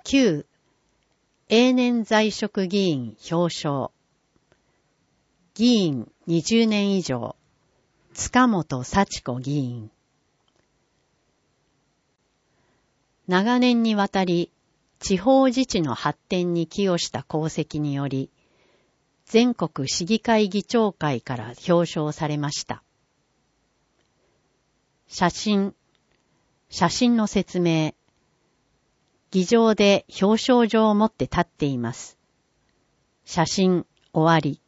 旧永年在職議員表彰。議員20年以上、塚本幸子議員。長年にわたり地方自治の発展に寄与した功績により、全国市議会議長会から表彰されました。写真の説明。議場で表彰状を持って立っています。写真終わり。